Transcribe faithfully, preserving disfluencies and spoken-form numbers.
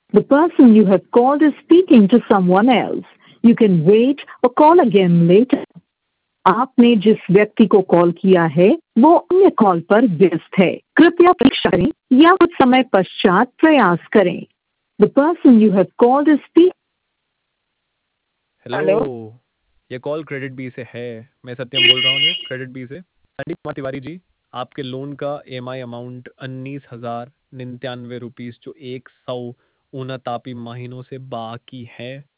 The person you have called is speaking to someone else. You can wait or call again later. आपने जिस व्यक्ति को call किया है वो अन्य कॉल पर व्यस्त है। कृपया प्रतीक्षा करें या कुछ समय पश्चात प्रयास करें। The person you have called is speaking. Hello. Hello. ये कॉल क्रेडिट बी से है। मैं सत्यम बोल रहा हूँ ये क्रेडिट बी से। संदीप कुमार तिवारी जी, आपके लोन का ईएमआई अमाउंट उन्नीस हजार निन्यानवे रुपीस जो एक सौ उनतापी महीनों से बाकी है